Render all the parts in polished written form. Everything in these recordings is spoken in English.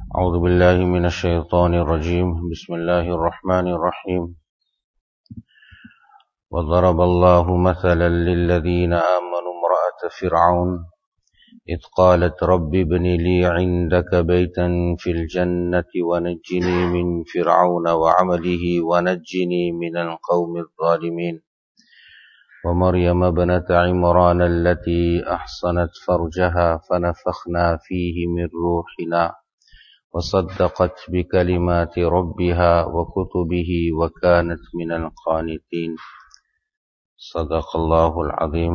أعوذ بالله من الشيطان الرجيم بسم الله الرحمن الرحيم وضرب الله مثلا للذين آمنوا امرأة فرعون إذ قالت رب ابن لي عندك بيتا في الجنة ونجني من فرعون وعمله ونجني من القوم الظالمين ومريم ابنة عمران التي أحصنت فرجها فنفخنا فيه من روحنا وصدقت بكلمات ربها وكتبه وكانت من القانتين صدق الله العظيم.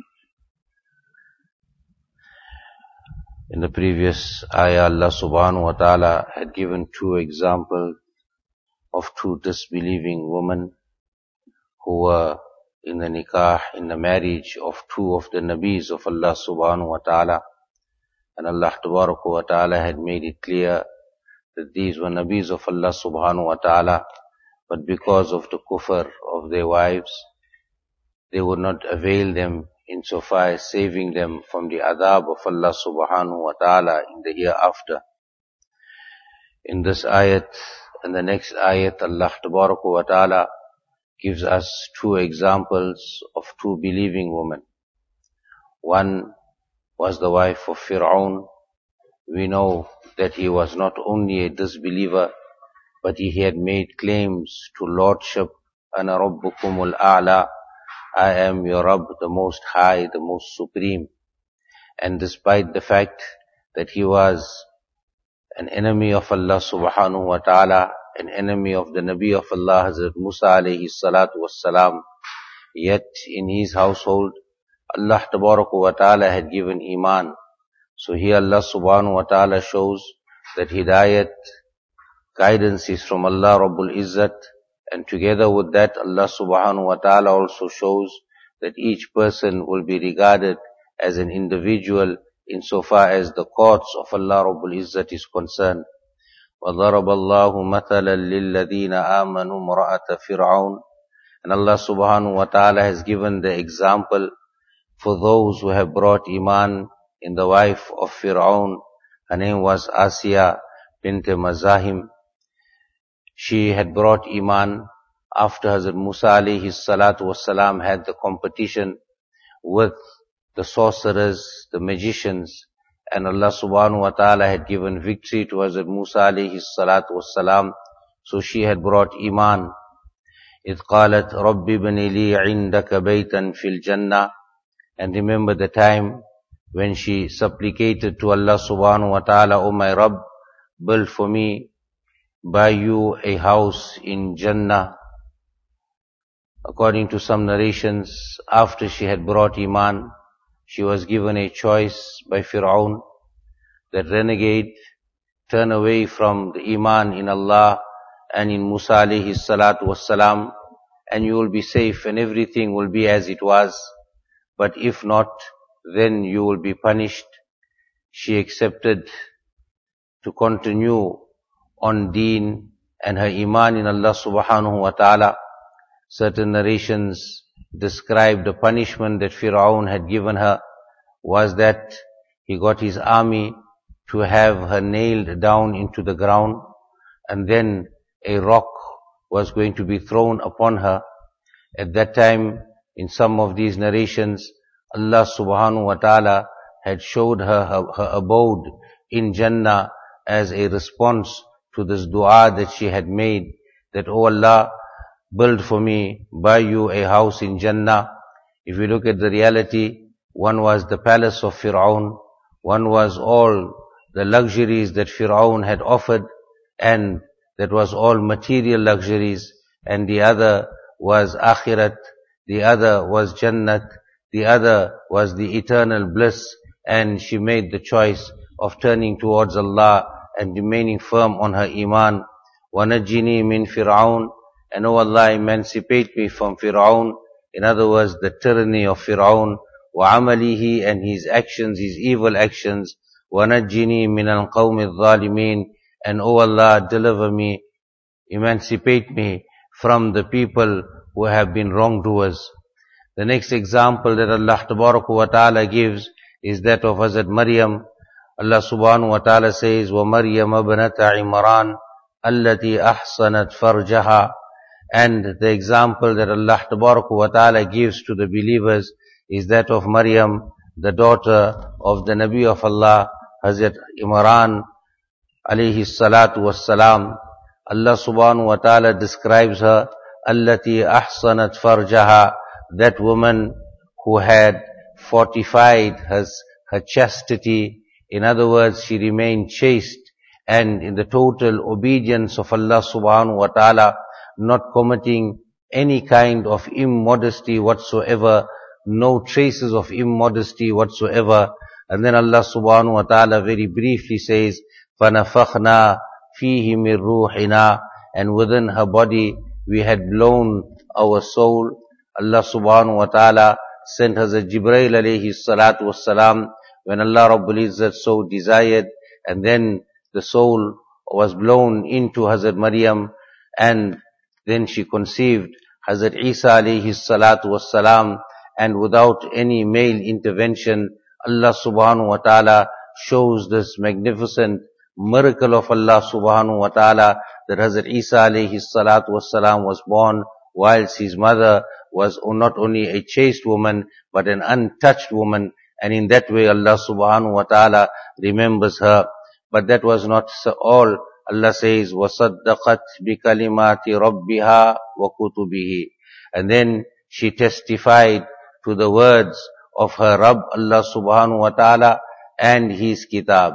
In the previous ayah, Allah subhanahu wa ta'ala had given two examples of two disbelieving women who were in the nikah, in the marriage of two of the Nabis of Allah subhanahu wa ta'ala. And Allah wa ta'ala had made it clear that these were Nabis of Allah subhanahu wa ta'ala, but because of the kufr of their wives, they would not avail them insofar as saving them from the adhab of Allah subhanahu wa ta'ala in the hereafter. In this ayat and the next ayat, Allah wa ta'ala gives us two examples of two believing women. One was the wife of Fir'aun. We know that he was not only a disbeliever, but he had made claims to lordship. Ana rabbukumul a'la, I am your Rabb, the most high, the most supreme. And despite the fact that he was an enemy of Allah subhanahu wa ta'ala, an enemy of the Nabi of Allah, Hazrat Musa alayhi salatu wassalam, yet in his household, Allah wa ta'ala had given iman. So here Allah subhanahu wa ta'ala shows that hidayat, guidance is from Allah Rabbul Izzat, and together with that Allah subhanahu wa ta'ala also shows that each person will be regarded as an individual insofar as the courts of Allah Rabbul Izzat is concerned. وَضَرَبَ اللَّهُ مَثَلًا لِلَّذِينَ آمَنُوا امْرَأَةَ فِرْعَوْنَ. And Allah subhanahu wa ta'ala has given the example for those who have brought iman in the wife of Fir'aun. Her name was Asiya bint Mazahim. She had brought iman after Hazrat Musa alayhi salatu wassalam had the competition with the sorcerers, the magicians, and Allah subhanahu wa ta'ala had given victory to Hazrat Musa alayhi salatu wassalam. So she had brought iman. إِذْ قَالَتْ رَبِّ ابْنِ لِي عِنْدَكَ بَيْتًا فِي الْجَنَّةِ. And remember the time when she supplicated to Allah subhanahu wa ta'ala, O my Rabb, build for me by you a house in Jannah. According to some narrations, after she had brought iman, she was given a choice by Fir'aun that renegade, turn away from the iman in Allah and in Musa alayhi salatu wassalam, and you will be safe and everything will be as it was. But if not, then you will be punished. She accepted to continue on deen and her iman in Allah subhanahu wa ta'ala. Certain narrations describe the punishment that Fir'aun had given her was that he got his army to have her nailed down into the ground, and then a rock was going to be thrown upon her. At that time, in some of these narrations, Allah subhanahu wa ta'ala had showed her her abode in Jannah as a response to this dua that she had made, that, O Allah, build for me by you a house in Jannah. If you look at the reality, one was the palace of Fir'aun, one was all the luxuries that Fir'aun had offered, and that was all material luxuries, and the other was akhirat, the other was Jannat, the other was the eternal bliss, and she made the choice of turning towards Allah and remaining firm on her iman. وَنَجِّنِي مِن فِرْعَوْنَ. And O Allah, emancipate me from Fir'aun, in other words, the tyranny of Fir'aun, وَعَمَلِهِ, and his actions, his evil actions, وَنَجِّنِي مِنَ الْقَوْمِ الظَّالِمِينَ. And O Allah, deliver me, emancipate me from the people who have been wrongdoers. The next example that Allah wa ta'ala gives is that of Hazrat Maryam Allah subhanahu wa ta'ala says, وَمَرْيَمَ ابْنَةَ عِمْرَانَ الَّتِي أَحْصَنَتْ فَرْجَهَا. And the example that Allah tabarak wa ta'ala gives to the believers is that of Maryam, the daughter of the Nabi of Allah, Hazrat Imran alayhi salatu wassalam. Allah subhanahu wa ta'ala describes her, allati ahsanat farjaha, that woman who had fortified her chastity. In other words, she remained chaste and in the total obedience of Allah subhanahu wa ta'ala, not committing any kind of immodesty whatsoever, no traces of immodesty whatsoever. And then Allah subhanahu wa ta'ala very briefly says, فَنَفَخْنَا فِيهِ مِن رُوحِنَا, and within her body we had blown our soul. Allah subhanahu wa ta'ala sent Hazrat Jibreel alayhi salatu wassalam when Allah Rabbul Izzat so desired, and then the soul was blown into Hazrat Maryam, and then she conceived Hazrat Isa alayhi salatu wassalam, and without any male intervention, Allah subhanahu wa ta'ala shows this magnificent miracle of Allah subhanahu wa ta'ala that Hazrat Isa alayhi salatu wassalam was born whilst his mother was not only a chaste woman but an untouched woman, and in that way Allah subhanahu wa ta'ala remembers her. But that was not all. Allah says, وَصَدَّقَتْ بِكَلِمَاتِ رَبِّهَا وَكُتُبِهِ, and then she testified to the words of her Rabb, Allah subhanahu wa ta'ala, and his kitabs.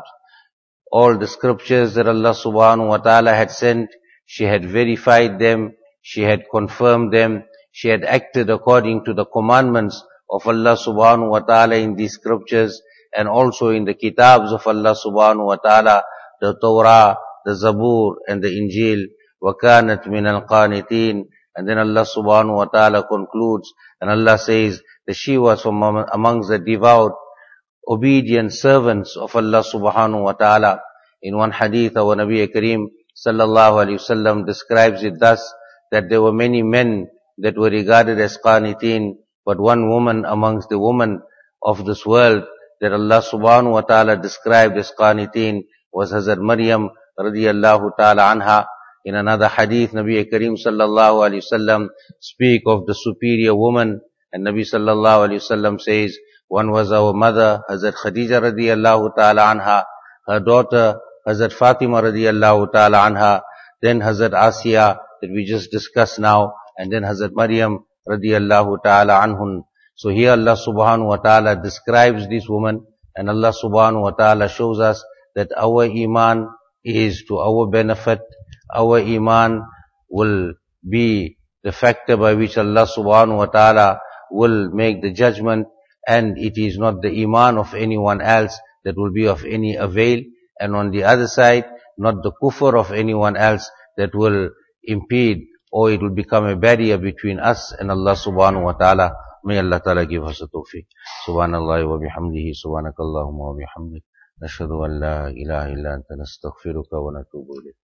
All the scriptures that Allah subhanahu wa ta'ala had sent, she had verified them, she had confirmed them, she had acted according to the commandments of Allah subhanahu wa ta'ala in these scriptures, and also in the kitabs of Allah subhanahu wa ta'ala, the Torah, the Zabur, and the Injil. وَكَانَتْ مِنَ الْقَانِتِينَ. And then Allah subhanahu wa ta'ala concludes, and Allah says that she was from amongst the devout, obedient servants of Allah subhanahu wa ta'ala. In one hadith, our Nabi Kareem sallallahu alayhi wasallam describes it thus, that there were many men that were regarded as qaniteen, but one woman amongst the women of this world that Allah subhanahu wa ta'ala described as qaniteen was Hazrat Maryam radiyallahu ta'ala anha. In another hadith, Nabi Kareem sallallahu alayhi wasallam speak of the superior woman, and Nabi sallallahu alayhi wasallam says, one was our mother, Hazrat Khadija radiyallahu ta'ala anha, her daughter, Hazrat Fatima radiyallahu ta'ala anha, then Hazrat Asiya that we just discussed now, and then Hazrat Maryam radiyallahu ta'ala anhun. So here Allah subhanahu wa ta'ala describes this woman, and Allah subhanahu wa ta'ala shows us that our iman is to our benefit. Our iman will be the factor by which Allah subhanahu wa ta'ala will make the judgment, and it is not the iman of anyone else that will be of any avail, and on the other side, not the kufr of anyone else that will impede, or it will become a barrier between us and Allah subhanahu wa ta'ala. May Allah ta'ala give us a tawfiq. Subhanallah wa bihamdihi, subhanakallahumma wa bihamdik, nashhadu an la ilaha illa anta nastaghfiruka wa natubu ilayk.